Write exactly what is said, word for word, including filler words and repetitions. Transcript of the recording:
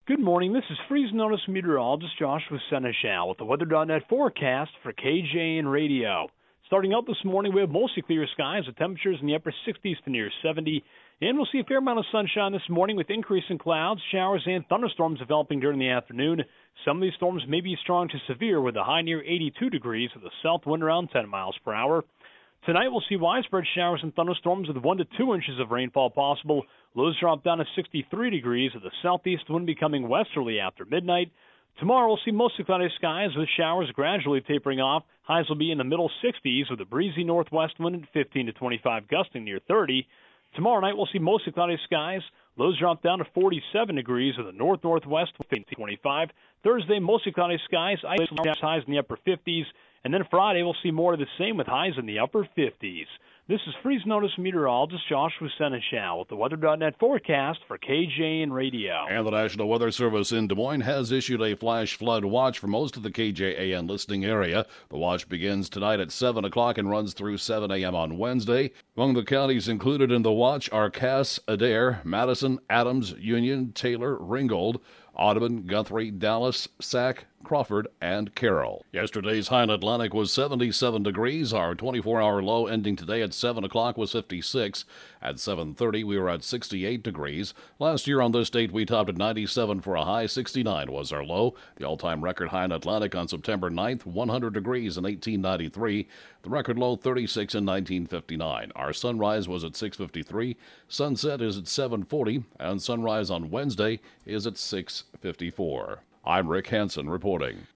Good morning. This is Freeze Notice meteorologist Joshua Seneschal with the weather dot net forecast for K J N Radio. Starting out this morning, we have mostly clear skies with temperatures in the upper sixties to near seventy. And we'll see a fair amount of sunshine this morning with increasing clouds, showers, and thunderstorms developing during the afternoon. Some of these storms may be strong to severe with a high near eighty-two degrees with a south wind around ten miles per hour. Tonight we'll see widespread showers and thunderstorms with one to two inches of rainfall possible. Lows drop down to sixty-three degrees with the southeast wind becoming westerly after midnight. Tomorrow we'll see mostly cloudy skies with showers gradually tapering off. Highs will be in the middle sixties with a breezy northwest wind at fifteen to twenty-five, gusting near thirty. Tomorrow night we'll see mostly cloudy skies. Lows drop down to forty-seven degrees with a north-northwest wind at twenty-five. Thursday, mostly cloudy skies. Isolated highs in the upper fifties. And then Friday, we'll see more of the same with highs in the upper fifties. This is Freeze Notice meteorologist Joshua Seneschal with the weather dot net forecast for K J N Radio. And the National Weather Service in Des Moines has issued a flash flood watch for most of the K J A N listening area. The watch begins tonight at seven o'clock and runs through seven a.m. on Wednesday. Among the counties included in the watch are Cass, Adair, Madison, Adams, Union, Taylor, Ringgold, Audubon, Guthrie, Dallas, Sac, Crawford, and Carroll. Yesterday's high in Atlantic was seventy-seven degrees. Our twenty-four hour low ending today at seven o'clock was fifty-six. At seven thirty, we were at sixty-eight degrees. Last year on this date, we topped at ninety-seven for a high. sixty-nine was our low. The all-time record high in Atlantic on September ninth, one hundred degrees in eighteen ninety-three. The record low, thirty-six in nineteen fifty-nine. Our sunrise was at six fifty-three. Sunset is at seven forty. And sunrise on Wednesday is at six fifty-four. I'm Rick Hansen reporting.